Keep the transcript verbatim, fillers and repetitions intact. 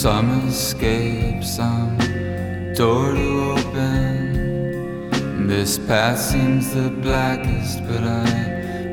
some escape, some door to open. This path seems the blackest, but I